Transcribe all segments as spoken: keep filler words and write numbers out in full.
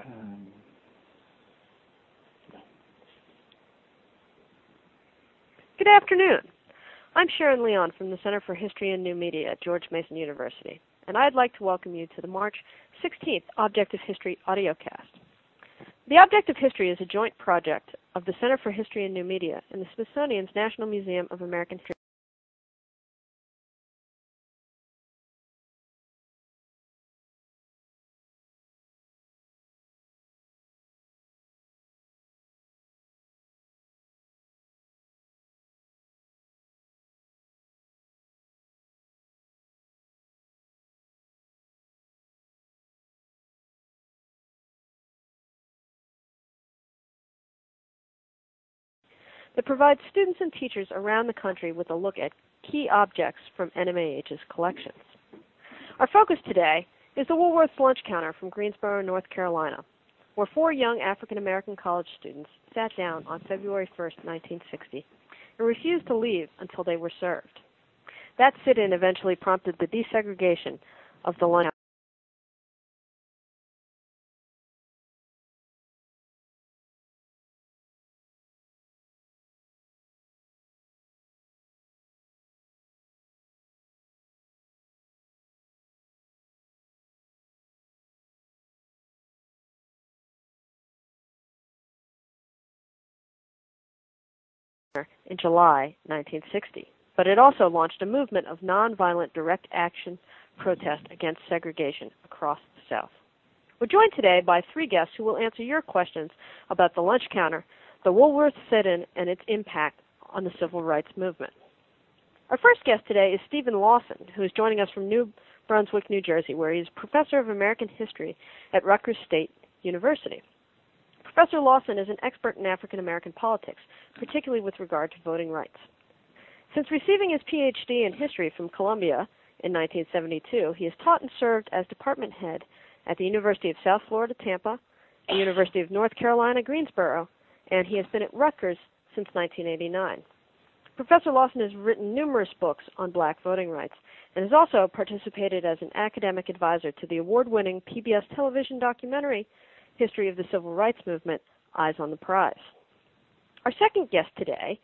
Um, Good afternoon. I'm Sharon Leon from the Center for History and New Media at George Mason University, and I'd like to welcome you to the March sixteenth Objective History audiocast. The Objective History is a joint project of the Center for History and New Media and the Smithsonian's National Museum of American History. That provides students and teachers around the country with a look at key objects from N M A H's collections. Our focus today is the Woolworth's lunch counter from Greensboro, North Carolina, where four young African-American college students sat down on February first, nineteen sixty, and refused to leave until they were served. That sit-in eventually prompted the desegregation of the lunch counter. In July nineteen sixty, but it also launched a movement of nonviolent direct action protest against segregation across the South. We're joined today by three guests who will answer your questions about the lunch counter, the Woolworth sit-in, and its impact on the civil rights movement. Our first guest today is Stephen Lawson, who is joining us from New Brunswick, New Jersey, where he is professor of American history at Rutgers State University. Professor Lawson is an expert in African American politics, particularly with regard to voting rights. Since receiving his P H D in history from Columbia in nineteen seventy-two, he has taught and served as department head at the University of South Florida, Tampa, the University of North Carolina, Greensboro, and he has been at Rutgers since nineteen eighty-nine. Professor Lawson has written numerous books on black voting rights and has also participated as an academic advisor to the award-winning P B S television documentary History of the Civil Rights Movement, Eyes on the Prize. Our second guest today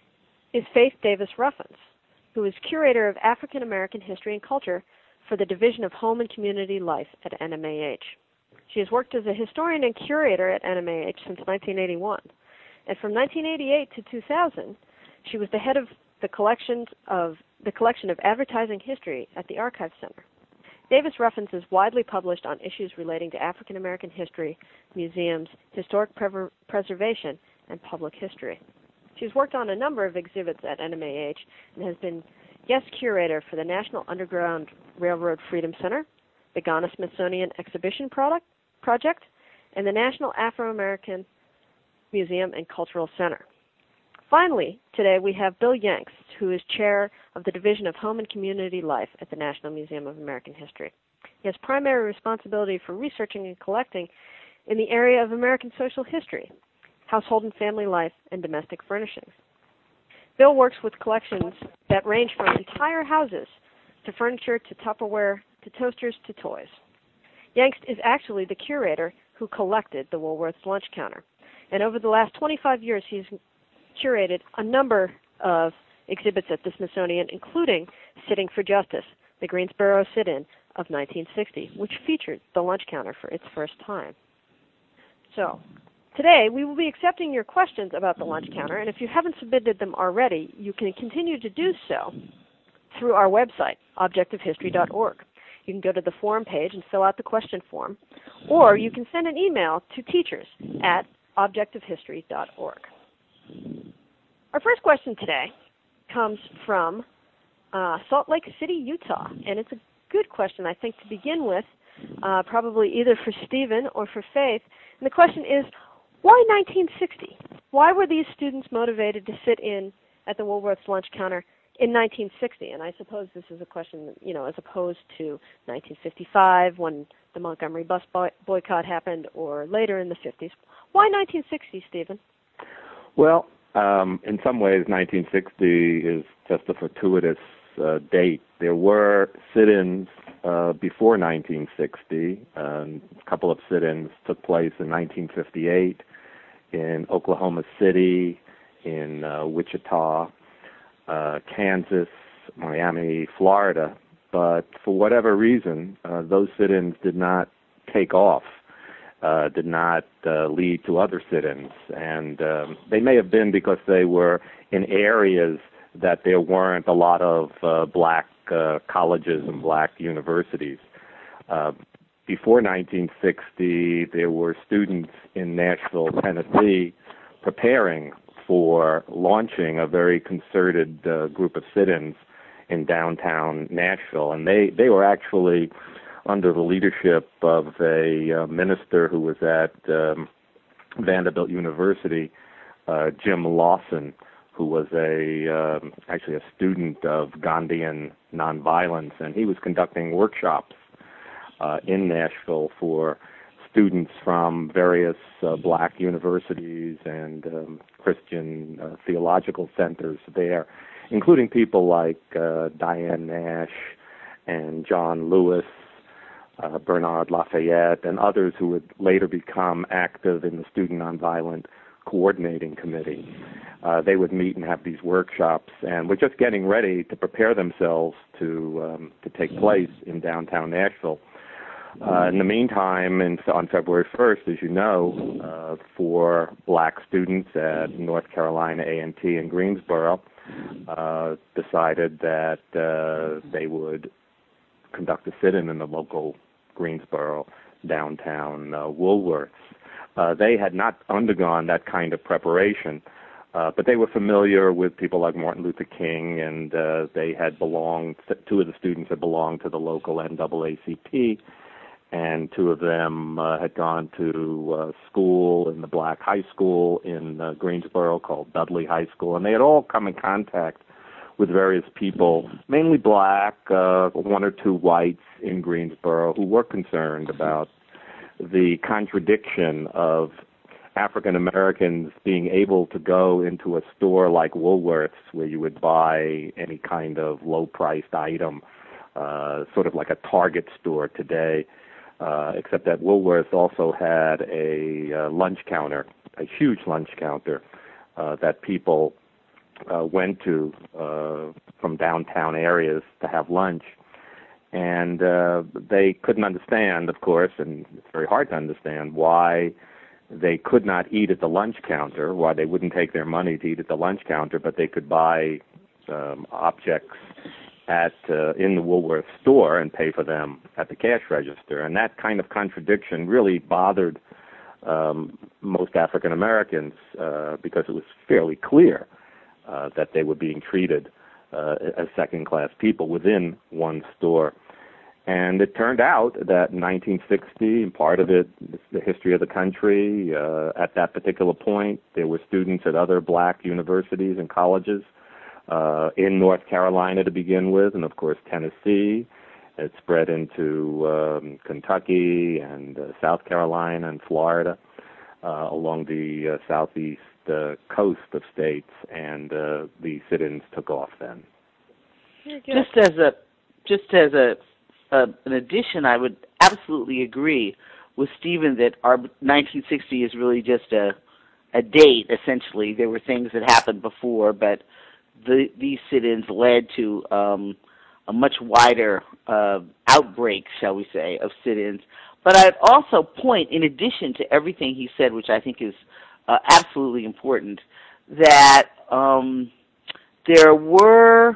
is Faith Davis Ruffins, who is curator of African American history and culture for the Division of Home and Community Life at N M A H. She has worked as a historian and curator at N M A H since nineteen eighty-one, and from nineteen eighty-eight to two thousand, she was the head of the collections of the collection of advertising history at the Archive Center. Davis Ruffins is widely published on issues relating to African American history, museums, historic pre- preservation, and public history. She's worked on a number of exhibits at N M A H and has been guest curator for the National Underground Railroad Freedom Center, the Ghana Smithsonian Exhibition Product, Project, and the National Afro-American Museum and Cultural Center. Finally, today we have Bill Yanks, who is chair of the Division of Home and Community Life at the National Museum of American History. He has primary responsibility for researching and collecting in the area of American social history, household and family life, and domestic furnishings. Bill works with collections that range from entire houses to furniture to Tupperware to toasters to toys. Yanks is actually the curator who collected the Woolworth's lunch counter, and over the last twenty-five years he's curated a number of exhibits at the Smithsonian, including Sitting for Justice, the Greensboro sit-in of nineteen sixty, which featured the lunch counter for its first time. So, today we will be accepting your questions about the lunch counter, and if you haven't submitted them already, you can continue to do so through our website, objective history dot org. You can go to the forum page and fill out the question form, or you can send an email to teachers at objective history dot org. Our first question today comes from uh, Salt Lake City, Utah, and it's a good question, I think, to begin with, uh, probably either for Stephen or for Faith. And the question is, why nineteen sixty? Why were these students motivated to sit in at the Woolworth's lunch counter in nineteen sixty? And I suppose this is a question, you know, as opposed to nineteen fifty-five when the Montgomery bus boy- boycott happened, or later in the fifties. Why nineteen sixty, Stephen? well, um, in some ways, nineteen sixty is just a fortuitous uh, date. There were sit-ins uh, before nineteen sixty. Um, a couple of sit-ins took place in nineteen fifty-eight in Oklahoma City, in uh, Wichita, uh, Kansas, Miami, Florida. But for whatever reason, uh, those sit-ins did not take off, uh, did not uh, lead to other sit-ins. And um, they may have been because they were in areas that there weren't a lot of uh, black uh, colleges and black universities. Uh, before nineteen sixty, there were students in Nashville, Tennessee, preparing for launching a very concerted uh, group of sit-ins in downtown Nashville. And they, they were actually under the leadership of a uh, minister who was at um, Vanderbilt University, uh, Jim Lawson, who was a um, actually a student of Gandhian nonviolence, and he was conducting workshops uh, in Nashville for students from various uh, black universities and um, Christian uh, theological centers there, including people like uh, Diane Nash and John Lewis, uh, Bernard Lafayette, and others who would later become active in the Student Nonviolent Coordinating Committee. Uh, they would meet and have these workshops, and were just getting ready to prepare themselves to um, to take place in downtown Nashville. Uh, in the meantime, in, on February first, as you know, uh, four black students at North Carolina A and T in Greensboro uh, decided that uh, they would conduct a sit-in in the local Greensboro downtown uh, Woolworths. Uh, they had not undergone that kind of preparation, uh, but they were familiar with people like Martin Luther King, and uh, they had belonged, two of the students had belonged to the local N double A C P, and two of them uh, had gone to uh, school in the black high school in uh, Greensboro called Dudley High School, and they had all come in contact with various people, mainly black, uh, one or two whites in Greensboro, who were concerned about the contradiction of African Americans being able to go into a store like Woolworths, where you would buy any kind of low-priced item, uh, sort of like a Target store today, uh, except that Woolworths also had a uh, lunch counter, a huge lunch counter uh, that people uh, went to uh, from downtown areas to have lunch. And uh, they couldn't understand, of course, and it's very hard to understand, why they could not eat at the lunch counter, why they wouldn't take their money to eat at the lunch counter, but they could buy um, objects at uh, in the Woolworth store and pay for them at the cash register. And that kind of contradiction really bothered um, most African Americans uh, because it was fairly clear uh, that they were being treated uh, as second-class people within one store. And it turned out that in nineteen sixty, and part of it, the history of the country, uh, at that particular point, there were students at other black universities and colleges uh, in North Carolina to begin with, and of course Tennessee. It spread into um, Kentucky and uh, South Carolina and Florida, uh, along the uh, southeast uh, coast of states, and uh, the sit-ins took off then. Just as a, just as a, uh, an addition, I would absolutely agree with Stephen that our nineteen sixty is really just a, a date. Essentially, there were things that happened before, but the, these sit-ins led to um, a much wider uh, outbreak, shall we say, of sit-ins. But I'd also point, in addition to everything he said, which I think is uh, absolutely important, that um, there were,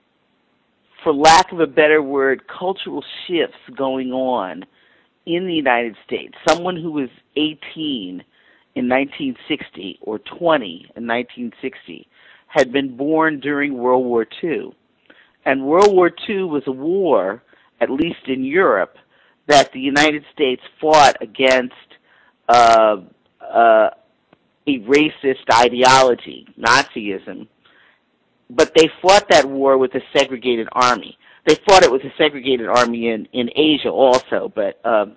for lack of a better word, cultural shifts going on in the United States. Someone who was eighteen in nineteen sixty or twenty in nineteen sixty had been born during World War Two. And World War Two was a war, at least in Europe, that the United States fought against uh, uh, a racist ideology, Nazism. But they fought that war with a segregated army. They fought it with a segregated army in, in Asia also, but uh,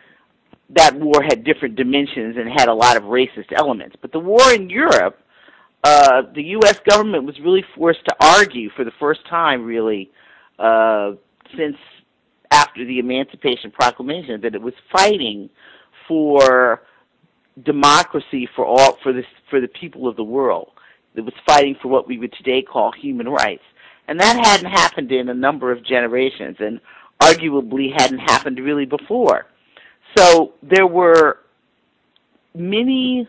that war had different dimensions and had a lot of racist elements. But the war in Europe, uh, the U S government was really forced to argue for the first time, really, uh, since after the Emancipation Proclamation, that it was fighting for democracy for all for the for the people of the world. It was fighting for what we would today call human rights, and that hadn't happened in a number of generations, and arguably hadn't happened really before. So there were many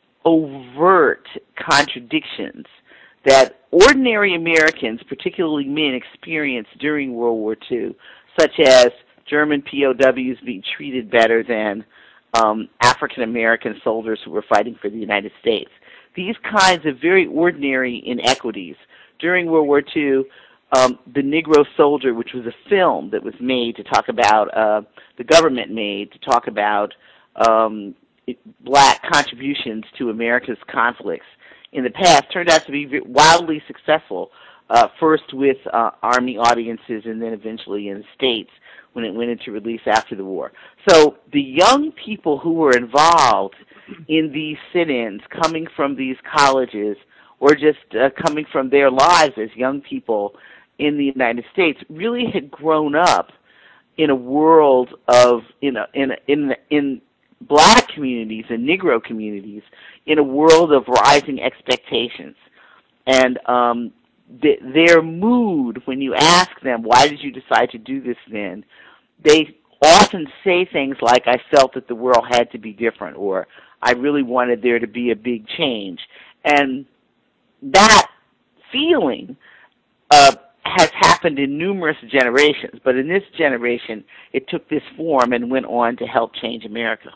overt contradictions that ordinary Americans, particularly men, experienced during World War Two, such as German P O Ws being treated better than um, African American soldiers who were fighting for the United States. These kinds of very ordinary inequities. During World War Two, um, The Negro Soldier, which was a film that was made to talk about, uh, the government made to talk about um, black contributions to America's conflicts in the past, turned out to be wildly successful, uh, first with uh, Army audiences and then eventually in the States when it went into release after the war. So the young people who were involved in these sit-ins coming from these colleges or just uh, coming from their lives as young people in the United States really had grown up in a world of, in a, in a, in in black communities and Negro communities, in a world of rising expectations. And um, th- their mood, when you ask them, why did you decide to do this then, they often say things like, I felt that the world had to be different, or I really wanted there to be a big change. And that feeling uh, has happened in numerous generations, but in this generation, it took this form and went on to help change America.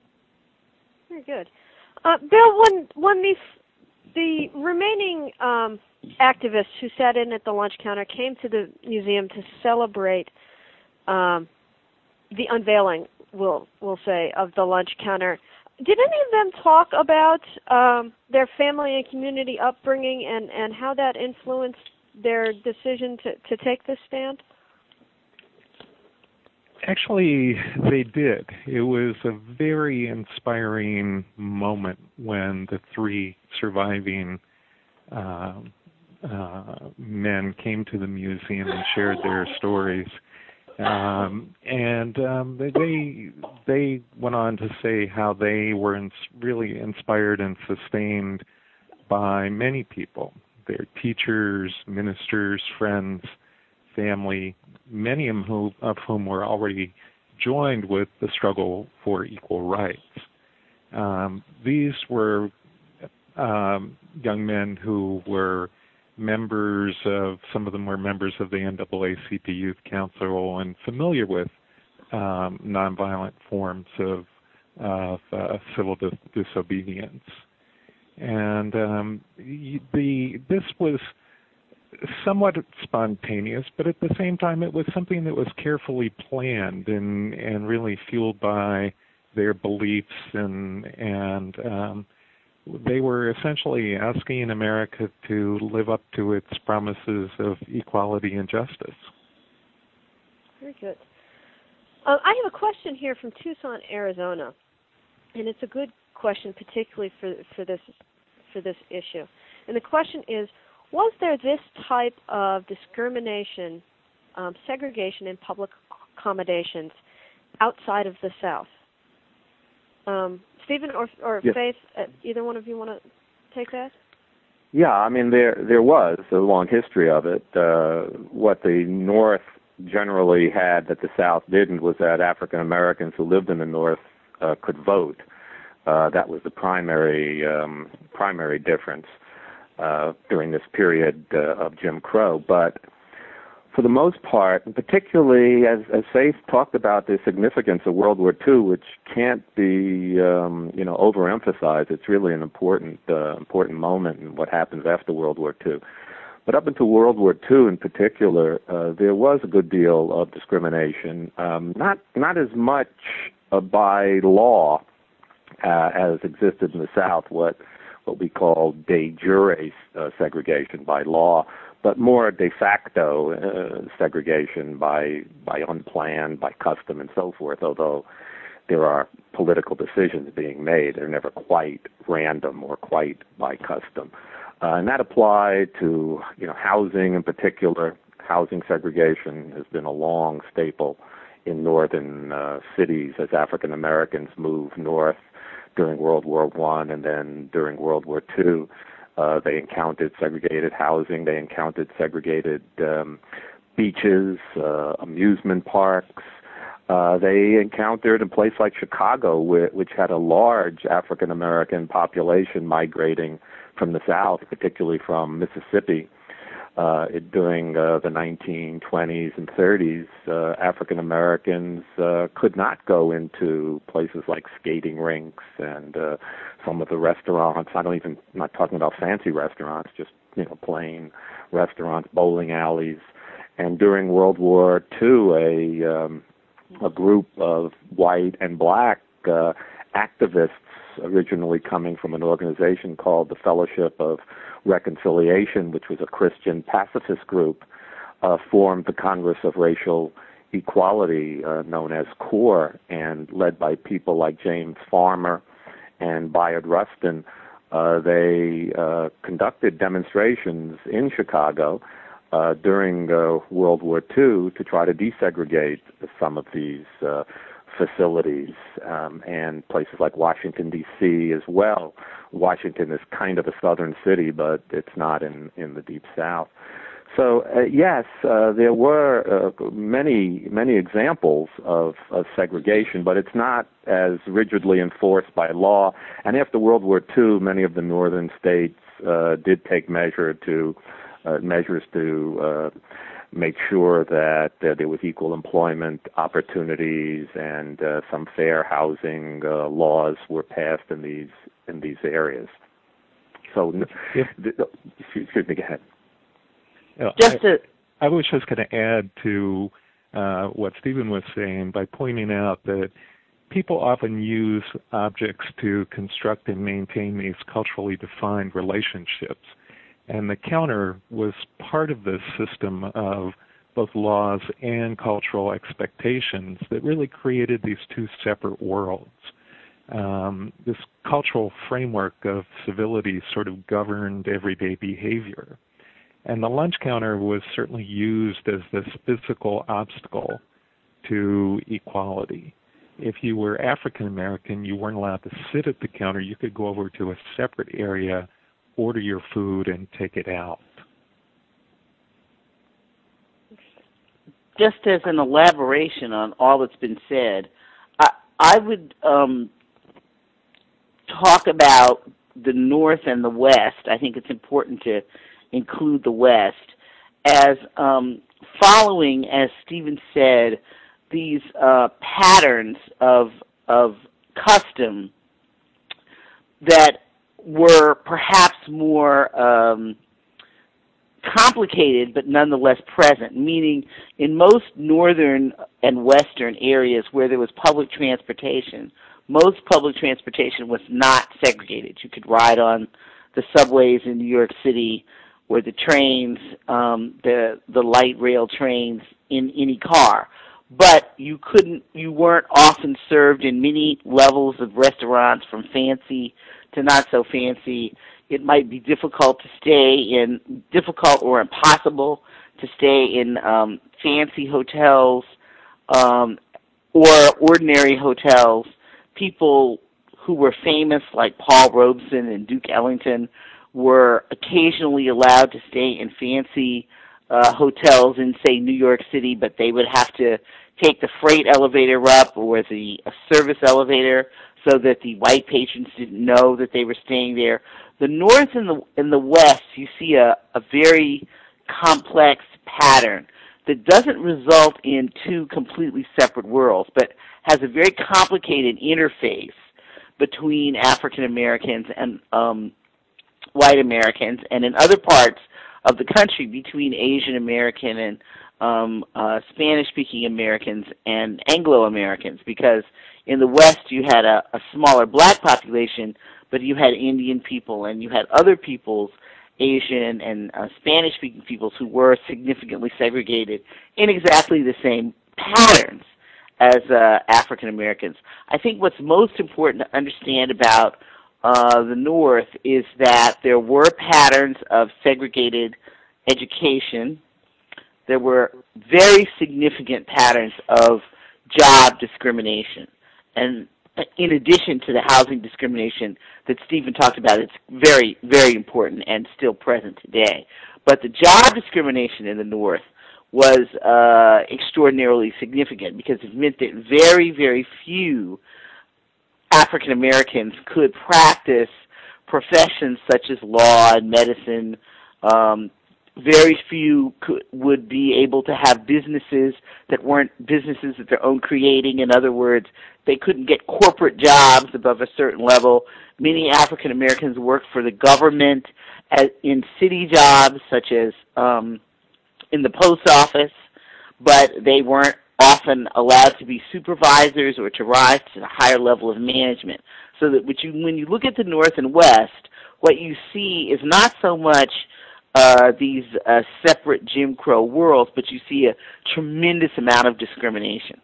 Very good. Uh, Bill, when, when the, the remaining um, activists who sat in at the lunch counter came to the museum to celebrate um, the unveiling, we'll, we'll say, of the lunch counter, did any of them talk about um, their family and community upbringing and, and how that influenced their decision to, to take this stand? Actually, they did. It was a very inspiring moment when the three surviving uh, uh, men came to the museum and shared their stories. Um, and um, they they went on to say how they were ins- really inspired and sustained by many people, their teachers, ministers, friends, family, many of whom, of whom were already joined with the struggle for equal rights. Um, these were um, young men who were members of, some of them were members of the N double A C P Youth Council and familiar with um, nonviolent forms of, of uh, civil dis- disobedience. And um, the this was somewhat spontaneous, but at the same time it was something that was carefully planned and, and really fueled by their beliefs, and and um, they were essentially asking America to live up to its promises of equality and justice. Very good. Uh, I have a question here from Tucson, Arizona, and it's a good question, particularly for for this for this issue. And the question is, was there this type of discrimination, um, segregation in public accommodations outside of the South? Um, Stephen or, or yes. Faith, uh, either one of you want to take that? Yeah, I mean, there there was a long history of it. Uh, what the North generally had that the South didn't was that African Americans who lived in the North uh, could vote. Uh, that was the primary um, primary difference uh, during this period uh, of Jim Crow. But for the most part, and particularly as, as Faith talked about the significance of World War Two, which can't be um, you know overemphasized. It's really an important uh, important moment in what happens after World War Two. But up until World War Two, in particular, uh, there was a good deal of discrimination. Um, not not as much uh, by law uh, as existed in the South, what what we call de jure uh, segregation by law, but more de facto uh, segregation by by unplanned, by custom, and so forth. Although there are political decisions being made, they're never quite random or quite by custom. Uh, and that applied to, you know, housing in particular. housing segregation has been a long staple in northern uh, cities as African Americans moved north during World War One, and then during World War Two, uh, they encountered segregated housing. They encountered segregated um, beaches, uh, amusement parks. Uh, they encountered a place like Chicago, wh- which had a large African American population migrating from the South, particularly from Mississippi. Uh, it, during uh, the nineteen twenties and thirties, uh, African Americans uh, could not go into places like skating rinks and uh, some of the restaurants. I don't even, I'm not talking about fancy restaurants, just you know plain restaurants, bowling alleys. And during World War Two, a um, a group of white and black uh, activists, originally coming from an organization called the Fellowship of Reconciliation, which was a Christian pacifist group, uh, formed the Congress of Racial Equality, uh, known as CORE, and led by people like James Farmer and Bayard Rustin. Uh, they uh, conducted demonstrations in Chicago uh, during uh, World War Two to try to desegregate some of these uh, facilities, um, and places like Washington, D C as well. Washington is kind of a southern city, but it's not in, in the Deep South. So, uh, yes, uh, there were uh, many, many examples of, of segregation, but it's not as rigidly enforced by law. And after World War Two, many of the northern states uh, did take measure to, uh, measures to uh, make sure that uh, there was equal employment opportunities, and uh, some fair housing uh, laws were passed in these in these areas. So, if, th- excuse me, go ahead. You know, Just to, I, I was just going to add to uh, what Stephen was saying by pointing out that people often use objects to construct and maintain these culturally defined relationships. And the counter was part of this system of both laws and cultural expectations that really created these two separate worlds. Um, this cultural framework of civility sort of governed everyday behavior. And the lunch counter was certainly used as this physical obstacle to equality. If you were African American, you weren't allowed to sit at the counter. You could go over to a separate area, order your food, and take it out. Just as an elaboration on all that's been said, I, I would um, talk about the North and the West. I think it's important to include the West as um, following, as Stephen said, these uh, patterns of of custom that were perhaps more um, complicated but nonetheless present, meaning in most northern and western areas where there was public transportation, most public transportation was not segregated. You could ride on the subways in New York City or the trains, um, the the light rail trains in any car. But you couldn't, you weren't often served in many levels of restaurants, from fancy to not so fancy. It might be difficult to stay in, difficult or impossible to stay in um, fancy hotels um, or ordinary hotels. People who were famous, like Paul Robeson and Duke Ellington, were occasionally allowed to stay in fancy uh, hotels in, say, New York City, but they would have to take the freight elevator up or the uh, service elevator so that the white patrons didn't know that they were staying there. The North and the in the West, you see a, a very complex pattern that doesn't result in two completely separate worlds, but has a very complicated interface between African Americans and um, white Americans, and in other parts of the country between Asian American and um, uh, Spanish-speaking Americans and Anglo-Americans, because in the West you had a, a smaller black population, but you had Indian people and you had other peoples, Asian and uh, Spanish-speaking peoples, who were significantly segregated in exactly the same patterns as uh, African Americans. I think what's most important to understand about uh, the North is that there were patterns of segregated education there were very significant patterns of job discrimination. And in addition to the housing discrimination that Stephen talked about, it's very, very important and still present today. But the job discrimination in the North was uh, extraordinarily significant because it meant that very, very few African Americans could practice professions such as law and medicine. Um, very few could, would be able to have businesses that weren't businesses of their own creating. In other words, they couldn't get corporate jobs above a certain level. Many African Americans worked for the government as, in city jobs, such as um, in the post office, but they weren't often allowed to be supervisors or to rise to a higher level of management. So that what you, when you look at the North and West, what you see is not so much uh, these uh, separate Jim Crow worlds, but you see a tremendous amount of discrimination.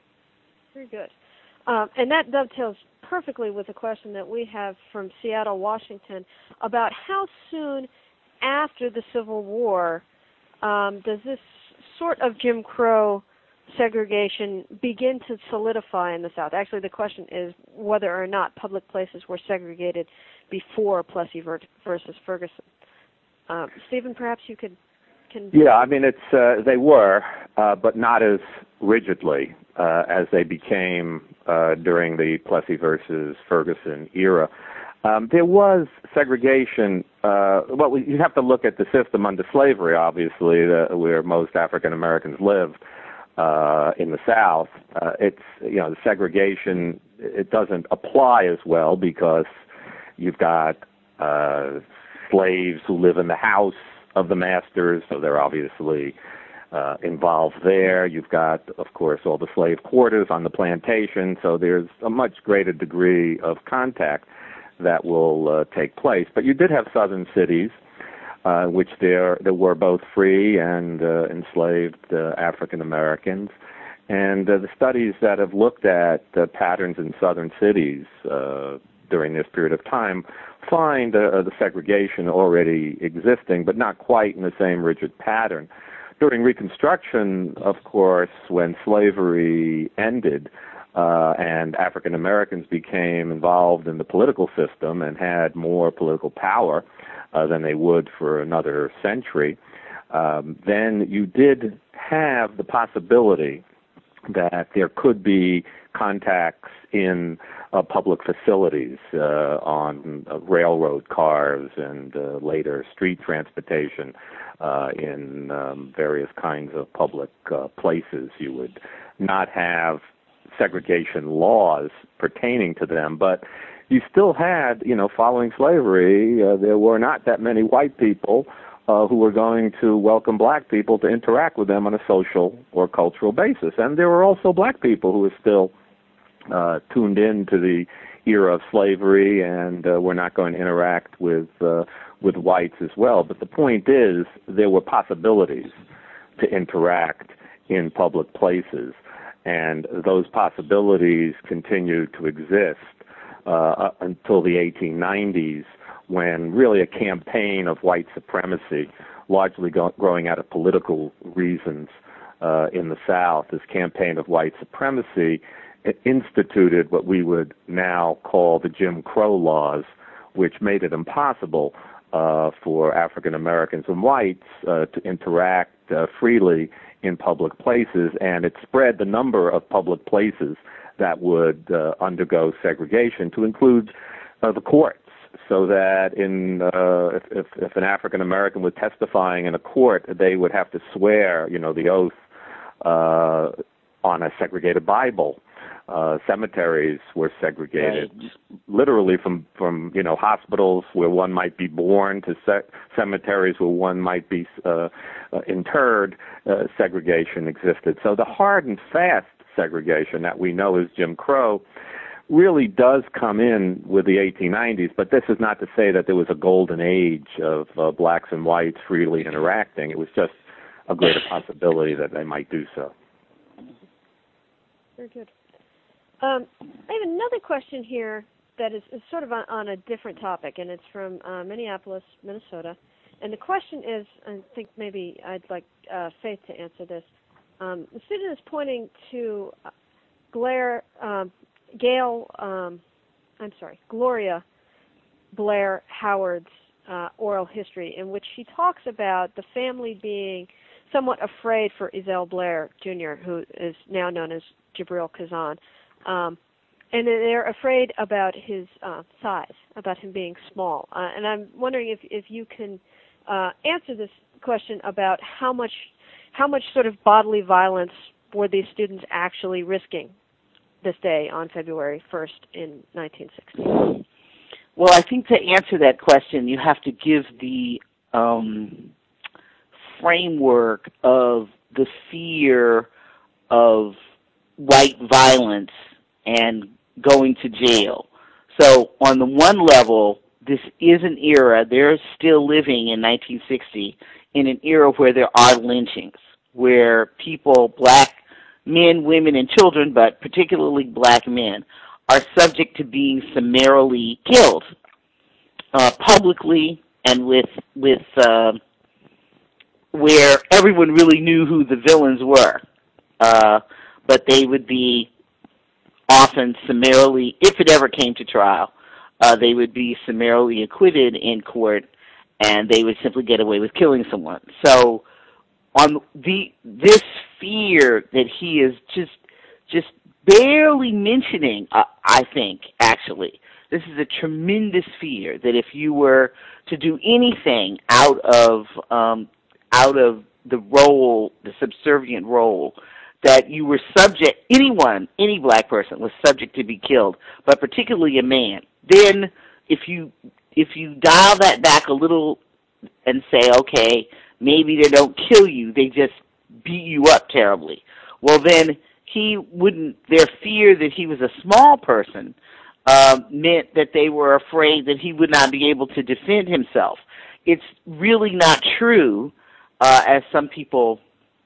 Very good. Um, and that dovetails perfectly with a question that we have from Seattle, Washington, about how soon after the Civil War um, does this sort of Jim Crow segregation begin to solidify in the South? Actually, the question is whether or not public places were segregated before Plessy versus Ferguson. Um, Stephen, perhaps you could. Can yeah, I mean, it's uh, they were, uh, but not as rigidly uh, as they became uh, during the Plessy versus Ferguson era. Um, there was segregation. Uh, well, you have to look at the system under slavery, obviously, the, where most African Americans lived. Uh, in the South, uh, it's, you know, the segregation, it doesn't apply as well because you've got uh, slaves who live in the house of the masters, so they're obviously uh, involved there. You've got, of course, all the slave quarters on the plantation, so there's a much greater degree of contact that will uh, take place. But you did have southern cities Uh, which there there were both free and uh, enslaved uh, African Americans, and uh, the studies that have looked at uh, patterns in southern cities uh, during this period of time find uh, the segregation already existing, but not quite in the same rigid pattern. During Reconstruction, of course, when slavery ended uh, and African Americans became involved in the political system and had more political power Uh, than they would for another century, um, then you did have the possibility that there could be contacts in uh, public facilities, uh, on uh, railroad cars and uh, later street transportation, uh, in um, various kinds of public uh, places. You would not have segregation laws pertaining to them, but you still had, you know, following slavery, uh, there were not that many white people uh, who were going to welcome black people to interact with them on a social or cultural basis. And there were also black people who were still uh, tuned in to the era of slavery and uh, were not going to interact with uh, with whites as well. But the point is, there were possibilities to interact in public places, and those possibilities continued to exist Uh, until the eighteen nineties, when really a campaign of white supremacy, largely go- growing out of political reasons uh, in the South, this campaign of white supremacy instituted what we would now call the Jim Crow laws, which made it impossible uh, for African Americans and whites uh, to interact uh, freely in public places, and it spread the number of public places that would uh, undergo segregation to include uh, the courts, so that in uh, if, if, if an African American was testifying in a court, they would have to swear, you know, the oath uh, on a segregated Bible. Uh, cemeteries were segregated, right. Literally from, from you know hospitals where one might be born to ce- cemeteries where one might be uh, uh, interred. Uh, segregation existed. So the hard and fast segregation that we know as Jim Crow really does come in with the eighteen nineties, but this is not to say that there was a golden age of uh, blacks and whites freely interacting. It was just a greater possibility that they might do so. Very good. Um, I have another question here that is, is sort of on, on a different topic, and it's from uh, Minneapolis, Minnesota, and the question is, I think maybe I'd like uh, Faith to answer this. Um, the student is pointing to uh, Blair, um, Gail, um, I'm sorry, Gloria Blair Howard's uh, oral history, in which she talks about the family being somewhat afraid for Ezell Blair Junior, who is now known as Jabril Kazan. Um, and they're afraid about his uh, size, about him being small. Uh, and I'm wondering if, if you can uh, answer this question about how much, how much sort of bodily violence were these students actually risking this day on February first in nineteen sixty? Well, I think to answer that question, you have to give the um, framework of the fear of white violence and going to jail. So on the one level, this is an era, they're still living in nineteen sixty in an era where there are lynchings, where people, black men, women, and children, but particularly black men, are subject to being summarily killed uh, publicly and with with uh, where everyone really knew who the villains were, uh, but they would be often summarily, if it ever came to trial, uh, they would be summarily acquitted in court, and they would simply get away with killing someone. So, on the this fear that he is just just barely mentioning, uh, I think actually, this is a tremendous fear that if you were to do anything out of um, out of the role, the subservient role, that you were subject, anyone, any black person was subject to be killed, but particularly a man. Then if you if you dial that back a little and say, okay, maybe they don't kill you, they just beat you up terribly. Well, then he wouldn't, their fear that he was a small person uh, meant that they were afraid that he would not be able to defend himself. It's really not true, uh, as some people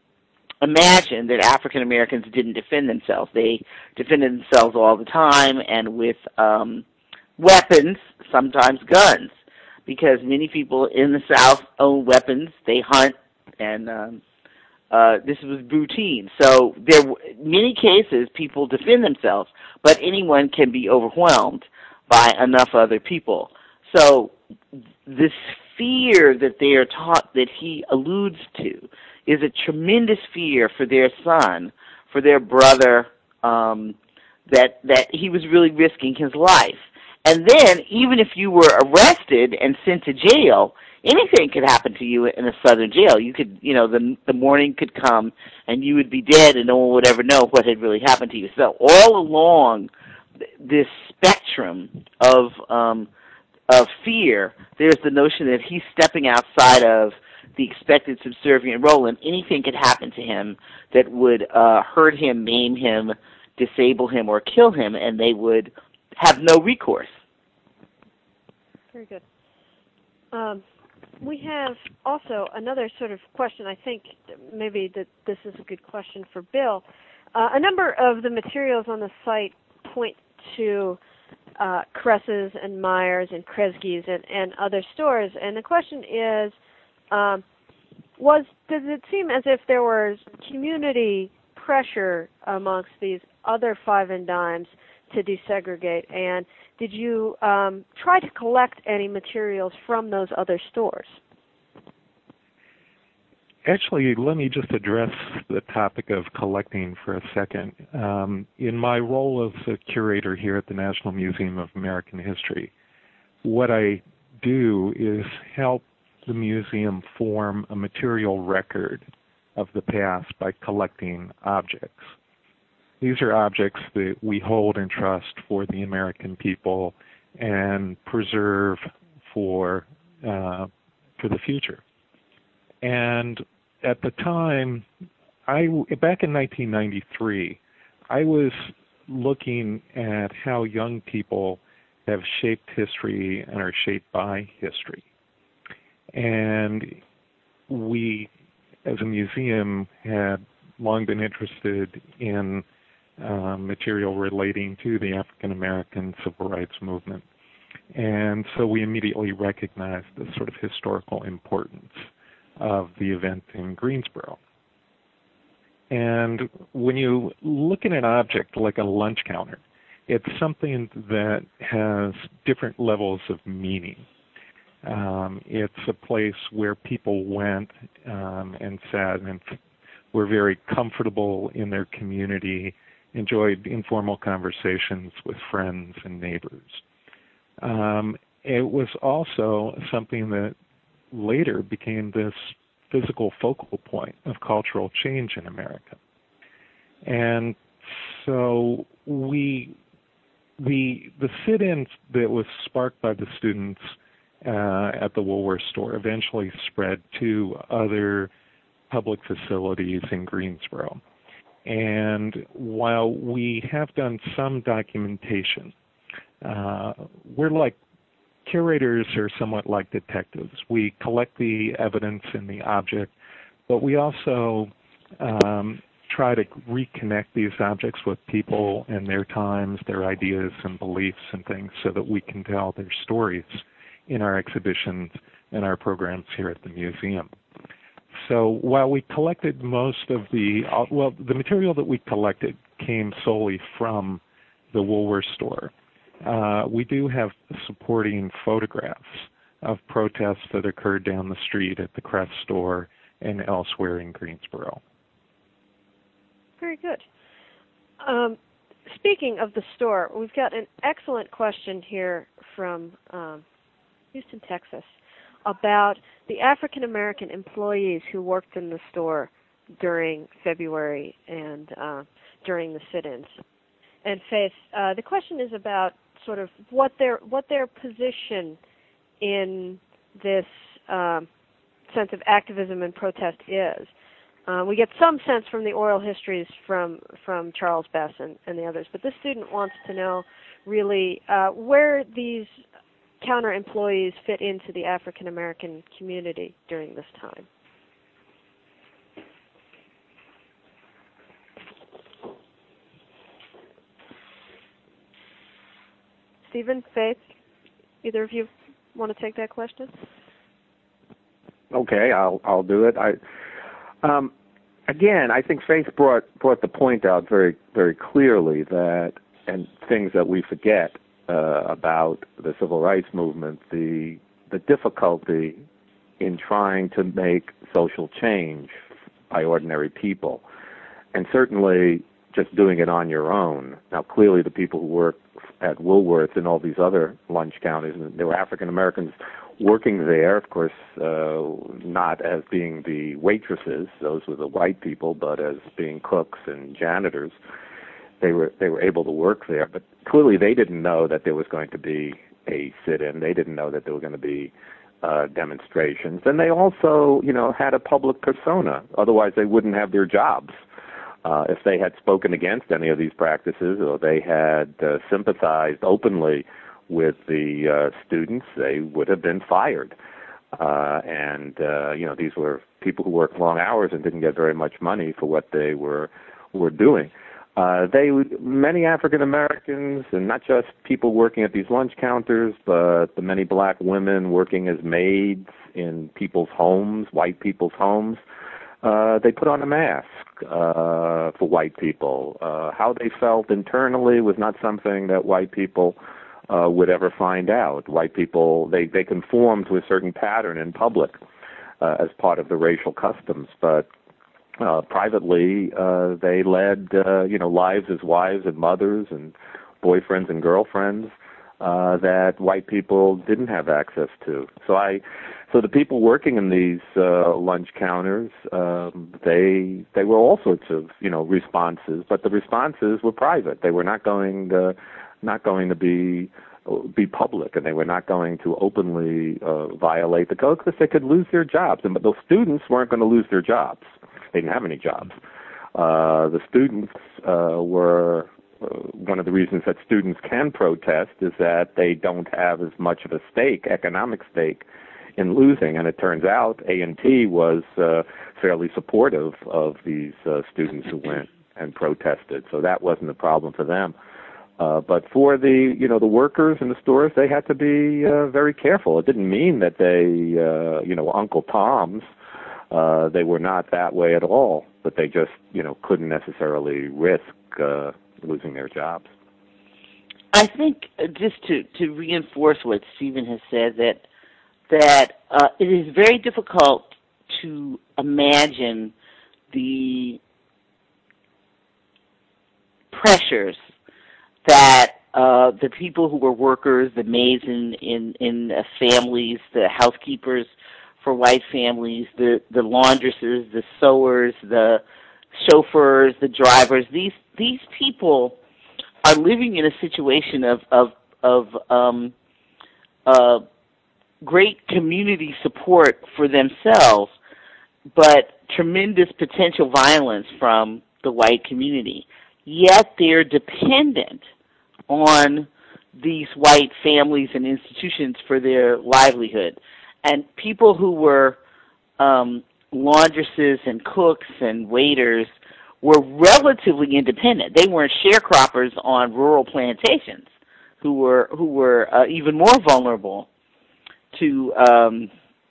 imagine, that African Americans didn't defend themselves. They defended themselves all the time, and with um, weapons, sometimes guns, because many people in the South own weapons. They hunt, and um, uh, this was routine. So there, in many cases, people defend themselves, but anyone can be overwhelmed by enough other people. So this fear that they are taught, that he alludes to, is a tremendous fear for their son, for their brother, um, that that he was really risking his life. And then, even if you were arrested and sent to jail, anything could happen to you in a southern jail. You could, you know, the the morning could come and you would be dead, and no one would ever know what had really happened to you. So all along this spectrum of um, of fear, there's the notion that he's stepping outside of the expected subservient role, and anything could happen to him that would uh, hurt him, maim him, disable him, or kill him, and they would have no recourse. Very good. Um, we have also another sort of question. I think maybe that this is a good question for Bill. Uh, a number of the materials on the site point to uh, Kress's and Myers and Kresge's and, and other stores, and the question is, um, was does it seem as if there was community pressure amongst these other five and dimes to desegregate, and did you um, try to collect any materials from those other stores? Actually, let me just address the topic of collecting for a second. Um, in my role as a curator here at the National Museum of American History, what I do is help the museum form a material record of the past by collecting objects. These are objects that we hold in trust for the American people and preserve for uh, for the future. And at the time, I back in nineteen ninety-three, I was looking at how young people have shaped history and are shaped by history. And we, as a museum, had long been interested in uh, material relating to the African American Civil Rights Movement. And so we immediately recognized the sort of historical importance of the event in Greensboro. And when you look at an object like a lunch counter, it's something that has different levels of meaning. Um, it's a place where people went um, and sat and were very comfortable in their community, enjoyed informal conversations with friends and neighbors. Um, it was also something that later became this physical focal point of cultural change in America. And so we, the, the sit-in that was sparked by the students uh, at the Woolworth store eventually spread to other public facilities in Greensboro. And while we have done some documentation, uh, we're like curators are somewhat like detectives. We collect the evidence in the object, but we also um, try to reconnect these objects with people and their times, their ideas and beliefs and things so that we can tell their stories in our exhibitions and our programs here at the museum. So while we collected most of the, well, the material that we collected came solely from the Woolworth store. Uh, we do have supporting photographs of protests that occurred down the street at the Crest store and elsewhere in Greensboro. Very good. Um, speaking of the store, we've got an excellent question here from um, Houston, Texas, about the African American employees who worked in the store during February and uh, during the sit-ins. And Faith, uh, the question is about sort of what their what their position in this um, sense of activism and protest is. Uh, we get some sense from the oral histories from from Charles Bess and, and the others, but this student wants to know really uh, where these counter employees fit into the African American community during this time. Stephen, Faith, either of you want to take that question? Okay, I'll I'll do it. I um, again, I think Faith brought brought the point out very very clearly that, and things that we forget uh, about the civil rights movement, the the difficulty in trying to make social change by ordinary people, and certainly just doing it on your own. Now, clearly, the people who work at Woolworth and all these other lunch counters, and there were African Americans working there, of course, uh, not as being the waitresses; those were the white people, but as being cooks and janitors. They were they were able to work there, but clearly they didn't know that there was going to be a sit-in. They didn't know that there were going to be uh, demonstrations, and they also, you know, had a public persona. Otherwise, they wouldn't have their jobs. Uh, if they had spoken against any of these practices, or they had uh, sympathized openly with the uh, students, they would have been fired. Uh, and uh, you know, these were people who worked long hours and didn't get very much money for what they were were doing. Uh, they, many African Americans, and not just people working at these lunch counters, but the many black women working as maids in people's homes, white people's homes, uh, they put on a mask uh, for white people. Uh, how they felt internally was not something that white people uh, would ever find out. White people, they, they conform to a certain pattern in public uh, as part of the racial customs, but Uh, privately, uh, they led, uh, you know, lives as wives and mothers and boyfriends and girlfriends uh, that white people didn't have access to. So I, so the people working in these uh, lunch counters, um, they they were all sorts of, you know, responses, but the responses were private. They were not going to, not going to be be public, and they were not going to openly uh, violate the code because they could lose their jobs. And but those students weren't going to lose their jobs. They didn't have any jobs. Uh, the students uh, were, uh, one of the reasons that students can protest is that they don't have as much of a stake, economic stake, in losing. And it turns out A and T was uh, fairly supportive of these uh, students who went and protested. So that wasn't a problem for them. Uh, but for the, you know, the workers in the stores, they had to be uh, very careful. It didn't mean that they, uh, you know, Uncle Toms. Uh, they were not that way at all, but they just, you know, couldn't necessarily risk uh, losing their jobs. I think uh, just to, to reinforce what Stephen has said, that that uh, it is very difficult to imagine the pressures that uh, the people who were workers, the maids in, in, in uh, families, the housekeepers for white families, the, the laundresses, the sewers, the chauffeurs, the drivers, these these people are living in a situation of of, of um, uh, great community support for themselves, but tremendous potential violence from the white community. Yet they're dependent on these white families and institutions for their livelihood. And people who were um, laundresses and cooks and waiters were relatively independent. They weren't sharecroppers on rural plantations who were who were uh, even more vulnerable to um,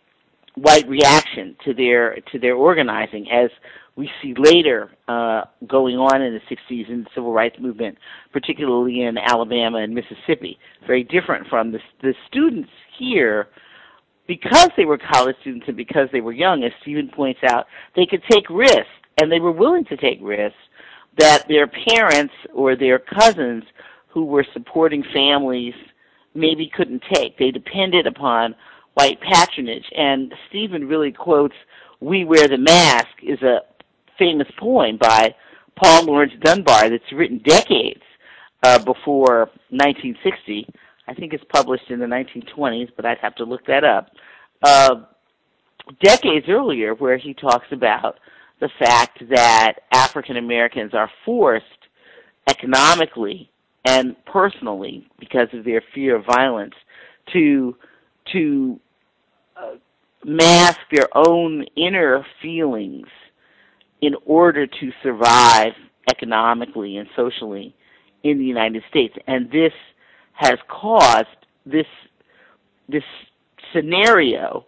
white reaction to their to their organizing, as we see later uh, going on in the sixties in the civil rights movement, particularly in Alabama and Mississippi. Very different from the, the students here, because they were college students and because they were young, as Stephen points out, they could take risks, and they were willing to take risks that their parents or their cousins who were supporting families maybe couldn't take. They depended upon white patronage. And Stephen really quotes "We Wear the Mask" is a famous poem by Paul Laurence Dunbar that's written decades uh, before nineteen sixty. I think it's published in the nineteen twenties, but I'd have to look that up. Uh, decades earlier, where he talks about the fact that African Americans are forced economically and personally, because of their fear of violence, to to uh, mask their own inner feelings in order to survive economically and socially in the United States. And this has caused this this scenario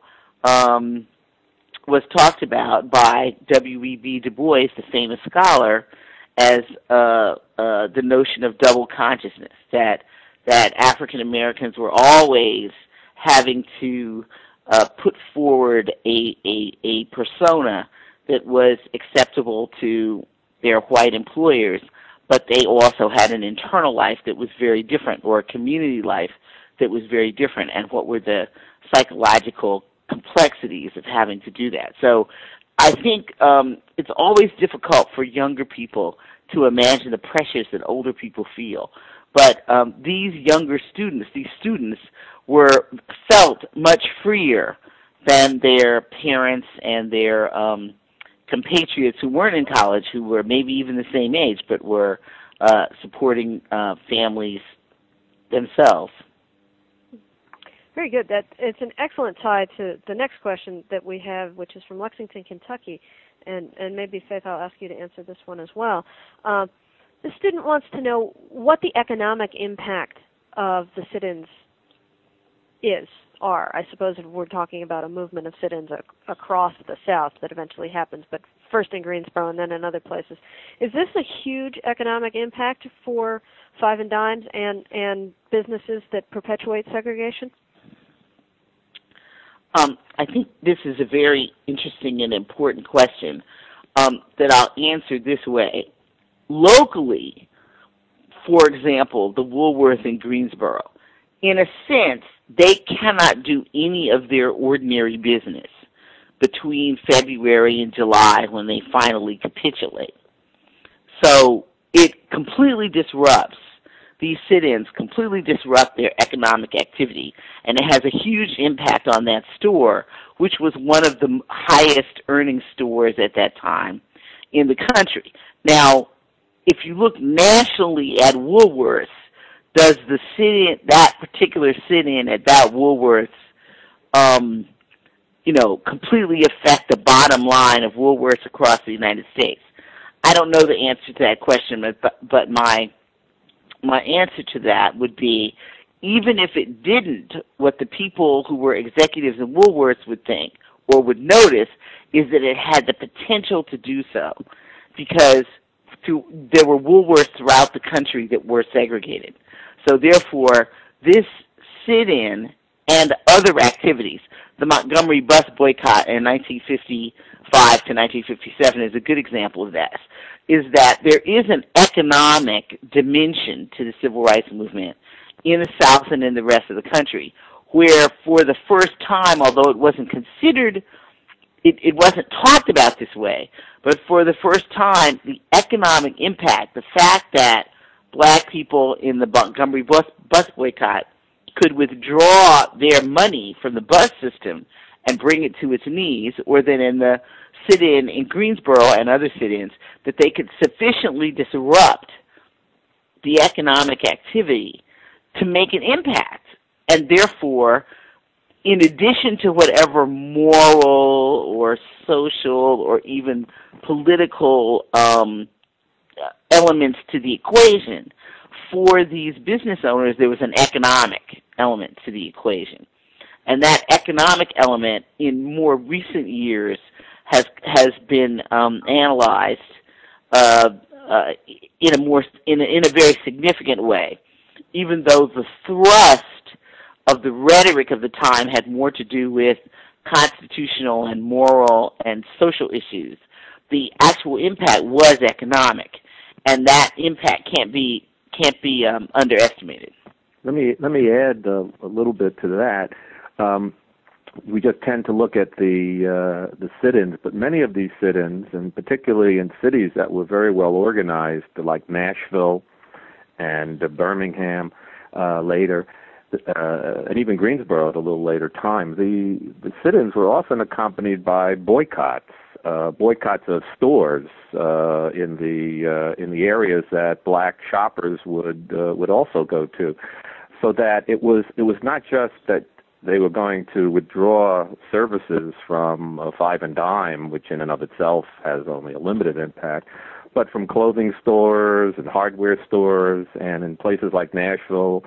um, was talked about by W E B Du Bois, the famous scholar, as uh, uh, the notion of double consciousness, that that African Americans were always having to uh, put forward a, a a persona that was acceptable to their white employers, but they also had an internal life that was very different, or a community life that was very different, and what were the psychological complexities of having to do that. So I think um, it's always difficult for younger people to imagine the pressures that older people feel. But um, these younger students, these students were felt much freer than their parents and their um, compatriots who weren't in college, who were maybe even the same age, but were uh, supporting uh, families themselves. Very good. That it's an excellent tie to the next question that we have, which is from Lexington, Kentucky, and and maybe Faith, I'll ask you to answer this one as well. Uh, the student wants to know what the economic impact of the sit-ins is, are. I suppose if we're talking about a movement of sit-ins ac- across the South that eventually happens, but first in Greensboro and then in other places. Is this a huge economic impact for Five and Dimes and, and businesses that perpetuate segregation? Um, I think this is a very interesting and important question um, that I'll answer this way. Locally, for example, the Woolworth in Greensboro, in a sense, they cannot do any of their ordinary business between February and July when they finally capitulate. So it completely disrupts, these sit-ins completely disrupt their economic activity, and it has a huge impact on that store, which was one of the highest earning stores at that time in the country. Now, if you look nationally at Woolworths, does the sit-in, that particular sit-in at that Woolworths, um, you know, completely affect the bottom line of Woolworths across the United States? I don't know the answer to that question, but, but my my answer to that would be, even if it didn't, what the people who were executives in Woolworths would think or would notice is that it had the potential to do so, because through, there were Woolworths throughout the country that were segregated. So therefore, this sit-in and other activities, the Montgomery bus boycott in nineteen fifty-five to nineteen fifty-seven is a good example of that, is that there is an economic dimension to the civil rights movement in the South and in the rest of the country, where for the first time, although it wasn't considered, it, it wasn't talked about this way, but for the first time, the economic impact, the fact that black people in the Montgomery bus, bus boycott could withdraw their money from the bus system and bring it to its knees, or that in the sit-in in Greensboro and other sit-ins, that they could sufficiently disrupt the economic activity to make an impact. And therefore, in addition to whatever moral or social or even political um, elements to the equation, for these business owners, there was an economic element to the equation. And that economic element in more recent years has has been um, analyzed uh, uh, in a more in a, in a very significant way, even though the thrust of the rhetoric of the time had more to do with constitutional and moral and social issues. The actual impact was economic, and that impact can't be can't be um, underestimated. Let me let me add uh, a little bit to that. Um, we just tend to look at the uh, the sit-ins, but many of these sit-ins, and particularly in cities that were very well organized, like Nashville and uh, Birmingham uh, later, uh, and even Greensboro at a little later time, the, the sit-ins were often accompanied by boycotts, uh, boycotts of stores uh, in the uh, in the areas that black shoppers would uh, would also go to, so that it was it was not just that they were going to withdraw services from uh, Five and Dime, which in and of itself has only a limited impact, but from clothing stores and hardware stores, and in places like Nashville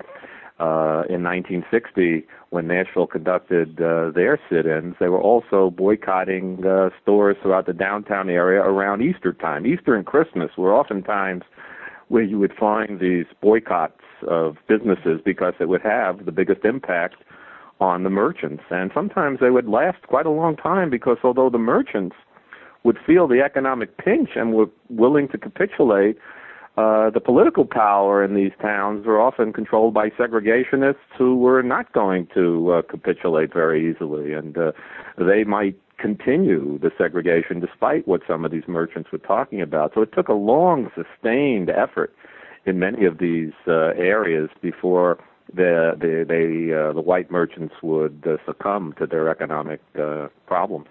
uh, in nineteen sixty, when Nashville conducted uh, their sit-ins, they were also boycotting uh, stores throughout the downtown area around Easter time. Easter and Christmas were oftentimes where you would find these boycotts of businesses, because it would have the biggest impact on the merchants. And sometimes they would last quite a long time, because although the merchants would feel the economic pinch and were willing to capitulate, uh, the political power in these towns were often controlled by segregationists who were not going to uh, capitulate very easily, and uh, they might continue the segregation despite what some of these merchants were talking about. So it took a long, sustained effort in many of these uh, areas before the the they, uh, the white merchants would uh, succumb to their economic uh, problems.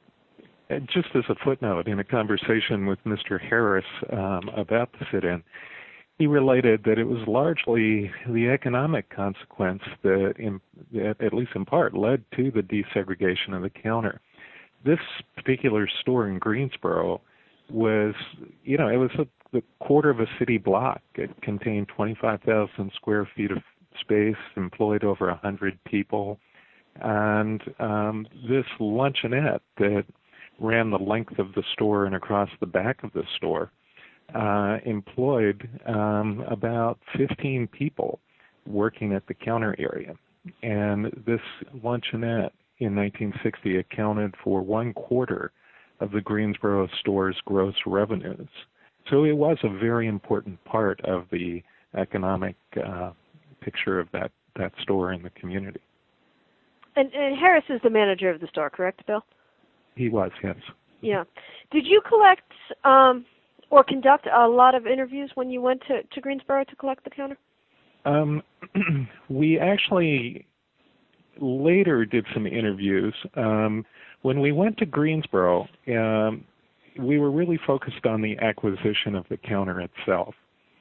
And just as a footnote, in a conversation with Mister Harris um, about the sit-in, he related that it was largely the economic consequence that, in, that, at least in part, led to the desegregation of the counter. This particular store in Greensboro was, you know, it was a, the quarter of a city block. It contained twenty-five thousand square feet of space, employed over one hundred people, and um, this luncheonette that ran the length of the store and across the back of the store uh, employed um, about fifteen people working at the counter area. And this luncheonette in nineteen sixty accounted for one quarter of the Greensboro store's gross revenues. So it was a very important part of the economic uh, picture of that, that store in the community. And, and Harris is the manager of the store, correct, Bill? He was, yes. Yeah. Did you collect um, or conduct a lot of interviews when you went to, to Greensboro to collect the counter? Um, we actually later did some interviews. Um, when we went to Greensboro, um, we were really focused on the acquisition of the counter itself.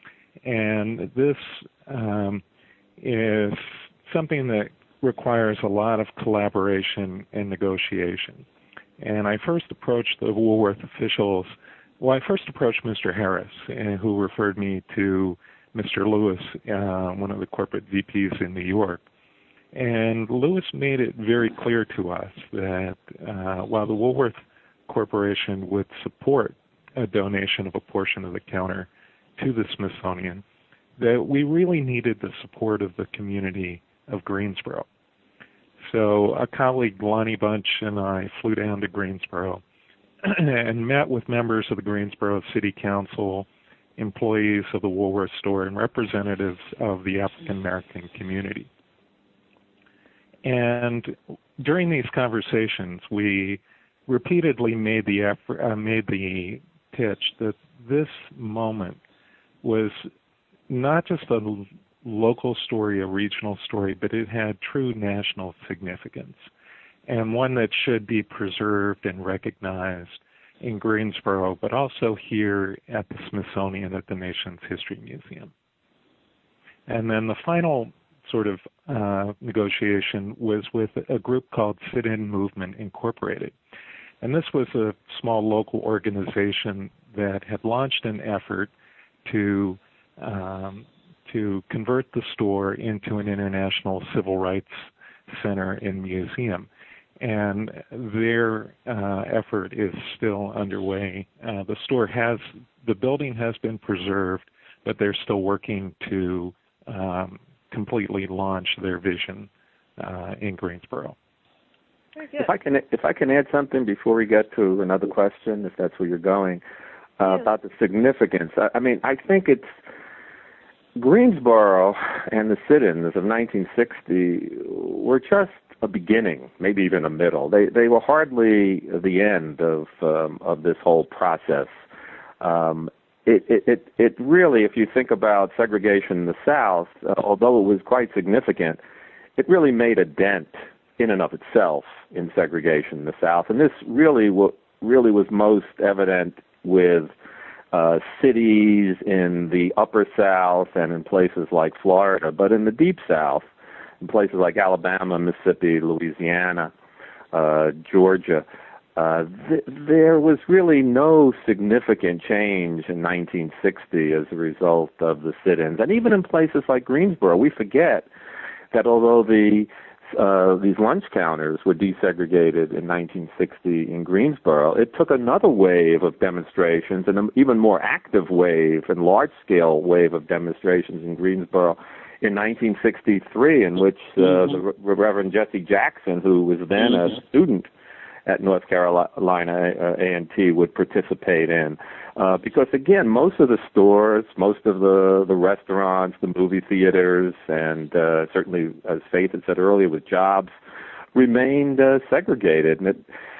And this um, is something that requires a lot of collaboration and negotiation. And I first approached the Woolworth officials. Well, I first approached Mister Harris, uh, who referred me to Mister Lewis, uh, one of the corporate V Ps in New York. And Lewis made it very clear to us that uh, while the Woolworth Corporation would support a donation of a portion of the counter to the Smithsonian, that we really needed the support of the community of Greensboro. So a colleague, Lonnie Bunch, and I flew down to Greensboro and met with members of the Greensboro City Council, employees of the Woolworth store, and representatives of the African American community. And during these conversations, we repeatedly made the effort, uh, made the pitch that this moment was not just a local story, a regional story, but it had true national significance, and one that should be preserved and recognized in Greensboro, but also here at the Smithsonian at the Nation's History Museum. And then the final sort of uh, negotiation was with a group called Sit-In Movement Incorporated. And this was a small local organization that had launched an effort to um, to convert the store into an international civil rights center and museum. And their uh, effort is still underway. Uh, the store has, the building has been preserved, but they're still working to um, completely launch their vision uh, in Greensboro. Very good. If I can, if I can add something before we get to another question, if that's where you're going, uh, yeah. about the significance. I, I mean, I think it's Greensboro and the sit-ins of nineteen sixty were just a beginning, maybe even a middle. They they were hardly the end of um, of this whole process. Um, it, it it it really, if you think about segregation in the South, uh, although it was quite significant, it really made a dent in and of itself in segregation in the South, and this really w- really was most evident with Uh, cities in the upper South and in places like Florida, but in the deep South, in places like Alabama, Mississippi, Louisiana, uh, Georgia, uh, th- there was really no significant change in nineteen sixty as a result of the sit-ins. And even in places like Greensboro, we forget that although the Uh, these lunch counters were desegregated in nineteen sixty in Greensboro, it took another wave of demonstrations, and an even more active wave and large-scale wave of demonstrations in Greensboro in nineteen sixty-three, in which uh, mm-hmm. the Re- Reverend Jesse Jackson, who was then mm-hmm. a student at North Carolina uh, A and T, would participate in. Uh, because, again, most of the stores, most of the, the restaurants, the movie theaters, and uh, certainly, as Faith had said earlier, with jobs, remained uh, segregated. And it,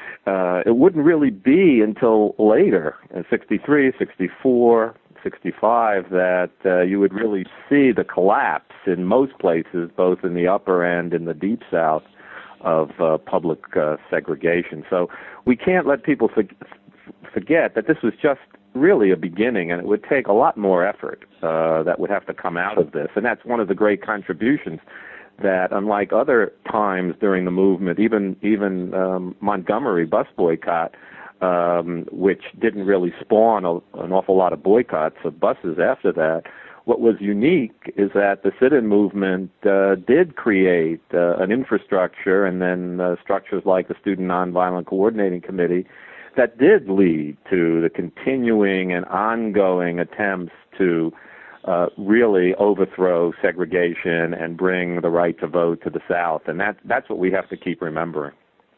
uh, it wouldn't really be until later, in sixty-three, sixty-four, sixty-five, that uh, you would really see the collapse in most places, both in the upper and in the deep South, of uh, public uh, segregation. So we can't let people for- forget that this was just really a beginning, and it would take a lot more effort uh, that would have to come out of this. And that's one of the great contributions that, unlike other times during the movement, even even um, Montgomery bus boycott, um, which didn't really spawn a, an awful lot of boycotts of buses after that, what was unique is that the sit-in movement uh, did create uh, an infrastructure and then uh, structures like the Student Nonviolent Coordinating Committee that did lead to the continuing and ongoing attempts to uh, really overthrow segregation and bring the right to vote to the South. And that, that's what we have to keep remembering.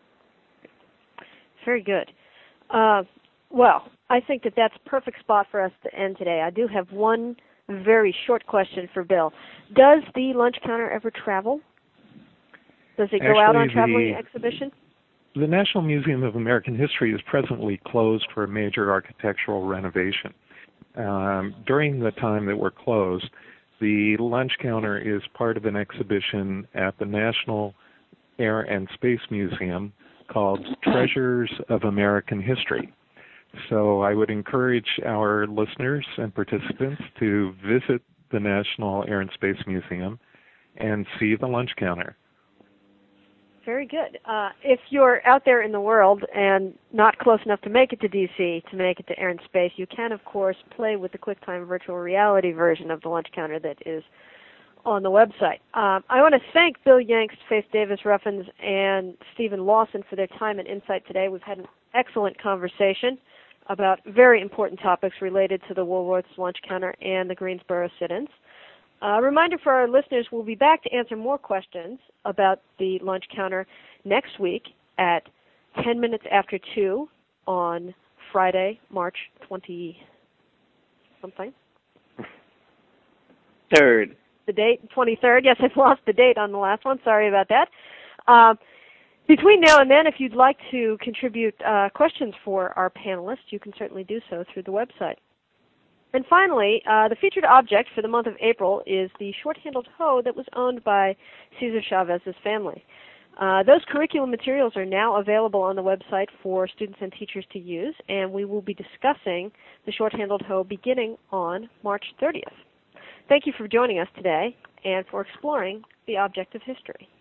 Very good. Uh, well, I think that that's a perfect spot for us to end today. I do have one very short question for Bill. Does the lunch counter ever travel? Does it go Actually, out on traveling the, exhibition? The National Museum of American History is presently closed for a major architectural renovation. Um, during the time that we're closed, the lunch counter is part of an exhibition at the National Air and Space Museum called Treasures of American History. So I would encourage our listeners and participants to visit the National Air and Space Museum and see the lunch counter. Very good. Uh, if you're out there in the world and not close enough to make it to D C, to make it to Air and Space, you can, of course, play with the QuickTime virtual reality version of the lunch counter that is on the website. Um, I want to thank Bill Yanks, Faith Davis Ruffins, and Stephen Lawson for their time and insight today. We've had an excellent conversation about very important topics related to the Woolworth's lunch counter and the Greensboro sit-ins. A uh, reminder for our listeners, we'll be back to answer more questions about the lunch counter next week at ten minutes after two on Friday, March twentieth-something. Third. The date, twenty-third. Yes, I've lost the date on the last one. Sorry about that. Uh, between now and then, if you'd like to contribute uh, questions for our panelists, you can certainly do so through the website. And finally, uh, the featured object for the month of April is the short-handled hoe that was owned by Cesar Chavez's family. Uh, those curriculum materials are now available on the website for students and teachers to use, and we will be discussing the short-handled hoe beginning on March thirtieth. Thank you for joining us today and for exploring the object of history.